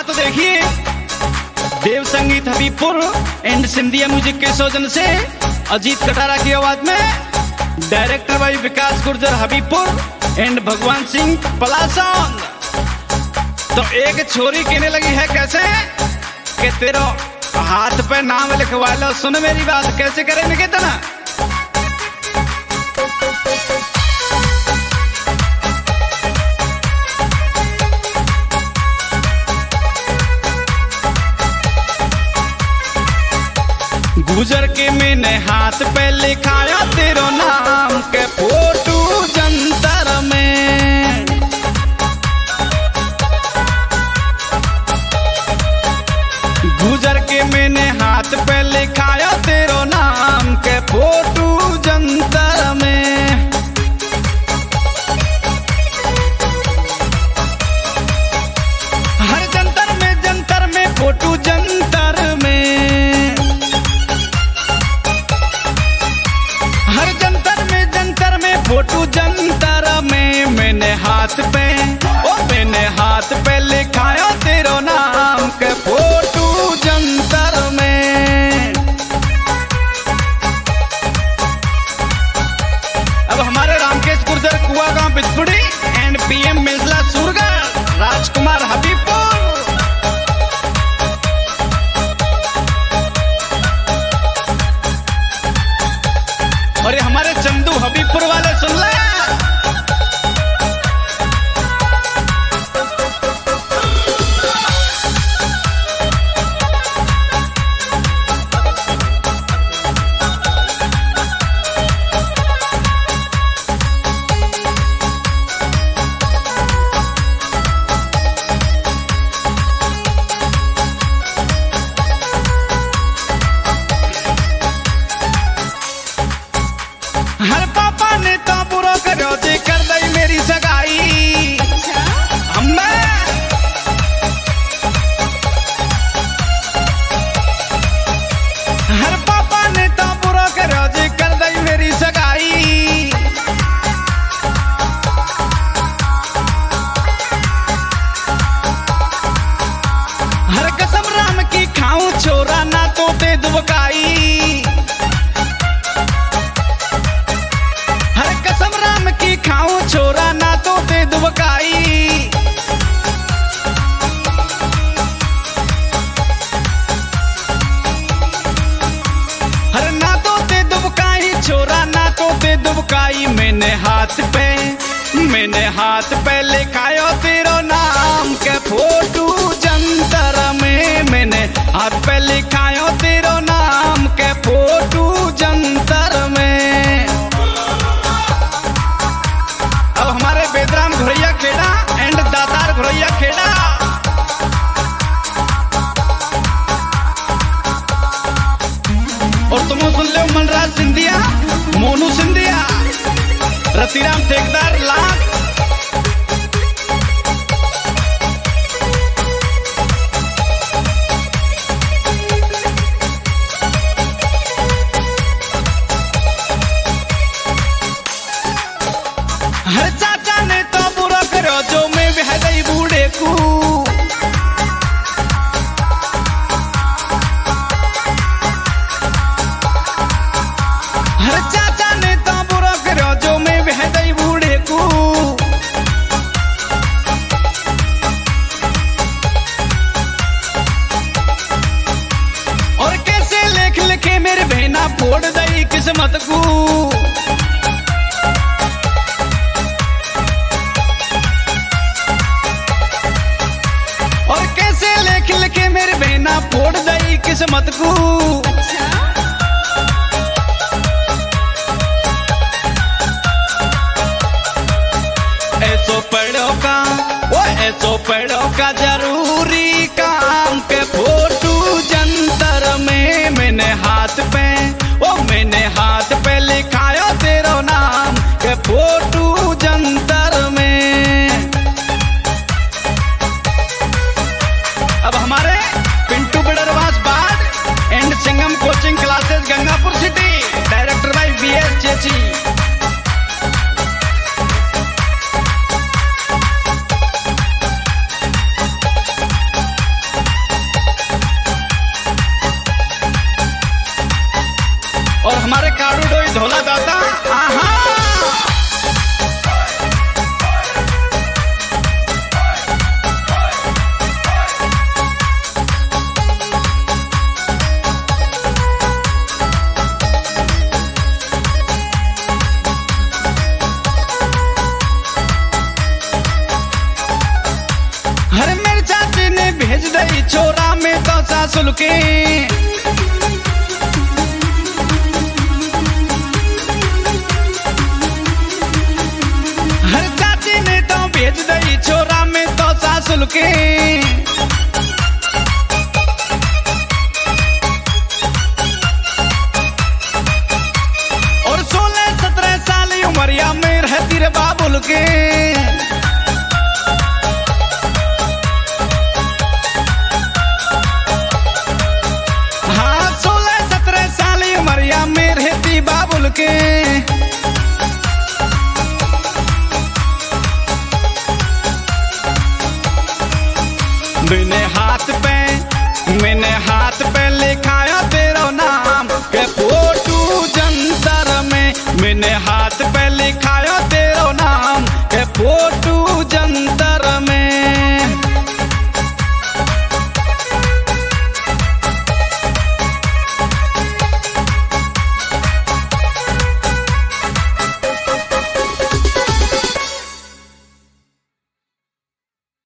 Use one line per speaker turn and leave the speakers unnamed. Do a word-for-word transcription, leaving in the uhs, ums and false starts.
तो देखिए, देव संगीत हबीबपुर एंड सिंधिया म्यूजिक के सौजन से अजीत कटारा की आवाज में, डायरेक्टर भाई विकास गुर्जर हबीबपुर एंड भगवान सिंह पलासौन। तो एक छोरी कहने लगी है कैसे कि तेरो हाथ पे नाम लिखवा लो। सुन मेरी बात, कैसे करेंगे कितना। गुजर के मैंने हाथ पे लिखाया तेरो नाम के फोटो जंतर में। गुजर के मैंने हाथ पे लिखाया तेरो नाम के फोटो जंतर में। हर जंतर में जंतर में फोटो जंतर में। हर जंतर में जंतर में फोटो जंतर में मैंने हाथ पे ओ मैंने हाथ पे लिखाया तेरो नाम के फोटो जंतर में। अब हमारे रामकेश गुर्जर कुआ गांव बिचपुड़ी एंड पीएम मिजला सूरगढ़ राजकुमार हबीबपुर और ये हमारे चंदू हबीबपुर वाले सुन ले। हर पापा ने तो बुरो करो जी कर दई मेरी सगाई। अम्मा हर पापा ने तो बुरो करो जी कर दई मेरी सगाई। हर कसम राम की खाऊं छोरा ना तो दे दुबकाई। की खाऊं छोरा ना तो दे दुबकाई। हर ना तो दे दुबकाई छोरा ना तो दे दुबकाई। मैंने हाथ पे मैंने हाथ पे लिखायो तेरो नाम के फोटो जंतर में। मैंने हाथ पे लिखायो तेरो नाम के फोटो जंतर में। अब हमारे बेदराम घुरैया खेड़ा एंड दातार घुरैया खेड़ा और तुम सुन लो मनराज सिंधिया, मोनू सिंधिया, रतिराम ठेकेदार लाख। हर चाचा ने तो बुरा करो जो मैं बह गई बूढ़े को। हर चाचा ने तो बुरा करो जो मैं बह गई बूढ़े को। और कैसे लेख लिखे मेरे बहना फोड़ दई किस्मत को। लिख लिखे मेरे बहना फोड़ दई किस्मत को। ऐसो पढ़ो का वो ऐसो पढ़ो का जरूरी काम के फोटो जंतर में। मैंने हाथ पे ओ मैंने हाथ पे लिखायो तेरो नाम के फोटो जंतर में। अब हमारे पिंटू बिडरवास बाद and Singham coaching classes Gangapur city, director भाई बी एस चेची। हमारे काड़ू डोई धोला दाता आहा। हर मेरे चाची ने भेज दई छोरा में तो सासुल के, हर चाची ने तो भेज दई छोरा में तो सासुल के। और सोलह सत्रह साल उमरिया में रहती रे बाबुल के। हाँ सोलह सत्रह साल उमरिया में रहती बाबुल के।